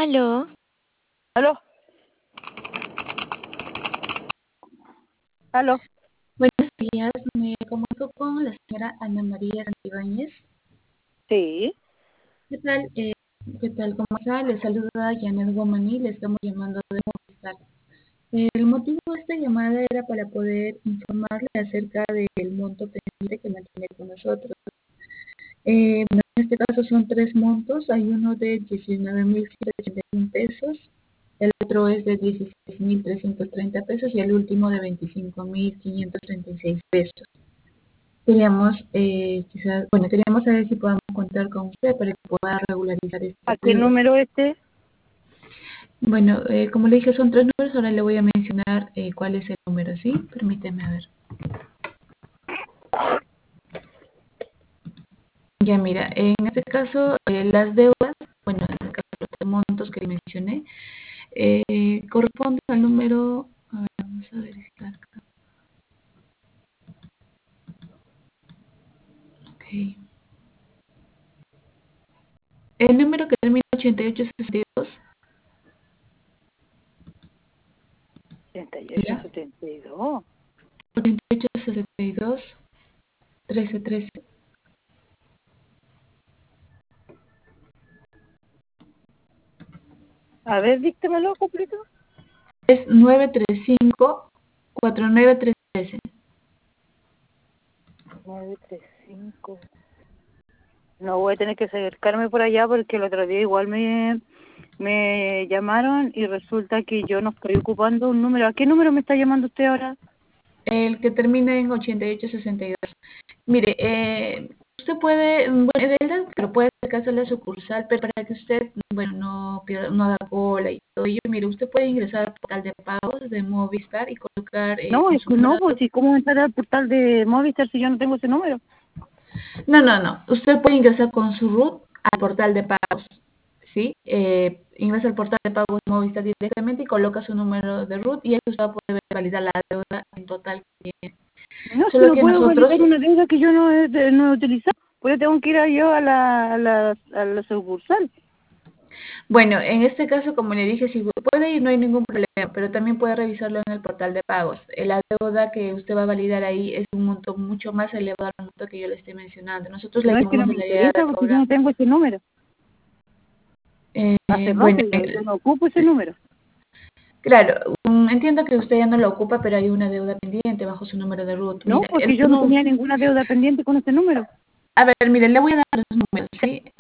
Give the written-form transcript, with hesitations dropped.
Aló, ¿Aló? ¿Aló? Buenos días, me comunico con la señora Ana María Santibáñez. Sí. ¿Qué tal? ¿Qué tal? ¿Cómo está? Le saluda Janet Guamaní, le estamos llamando de Movistar. El motivo de esta llamada era para poder informarle acerca del monto pendiente que mantiene con nosotros. Bueno, en este caso son tres montos, hay uno de 19.181 pesos, el otro es de 16.330 pesos y el último de 25.536 pesos. Queríamos, queríamos saber si podemos contar con usted para que pueda regularizar esta ¿A qué deuda. número este? Bueno, como le dije, son tres números, ahora le voy a mencionar cuál es el número, ¿sí? Permíteme a ver. Ya mira, en este caso, las deudas, bueno, en este caso los montos que le mencioné, corresponden al número, a ver, vamos a verificar acá. Ok. El número que termina 8862, 38, ¿ya? 72. 8862, 1313. A ver, díctamelo completo. Es 935-49313. 935. No voy a tener que acercarme por allá porque el otro día igual me llamaron y resulta que yo no estoy ocupando un número. ¿A qué número me está llamando usted ahora? El que termina en 8862. Mire, usted puede, bueno, en realidad, pero puede acercarse a la sucursal, pero para que usted, bueno, no haga cola y todo ello, mire, usted puede ingresar al portal de pagos de Movistar y colocar No, con es su que no, número. pues, ¿y cómo entrar al portal de Movistar si yo no tengo ese número? No. Usted puede ingresar con su RUT al portal de pagos, ¿sí? Ingresa al portal de pagos de Movistar directamente y coloca su número de RUT y ahí usted va a poder validar la deuda en total que tiene. No, si Solo no que puedo nosotros, validar una deuda que yo no he utilizado. Pues yo tengo que ir a yo a la sucursal. bueno, en este caso, como le dije, si puede ir no hay ningún problema, pero también puede revisarlo en el portal de pagos. La deuda que usted va a validar ahí es un monto mucho más elevado al monto que yo le estoy mencionando. Nosotros le No es que no llamamos me el área interesa de porque yo no cobranza. tengo ese número. Hace Bueno, rato yo no ocupo ese número. claro, entiendo que usted ya no lo ocupa, pero hay una deuda pendiente bajo su número de RUT. No, Mira, porque yo no tenía ninguna deuda pendiente con ese número. a ver, mire, le voy a dar los números, ¿sí?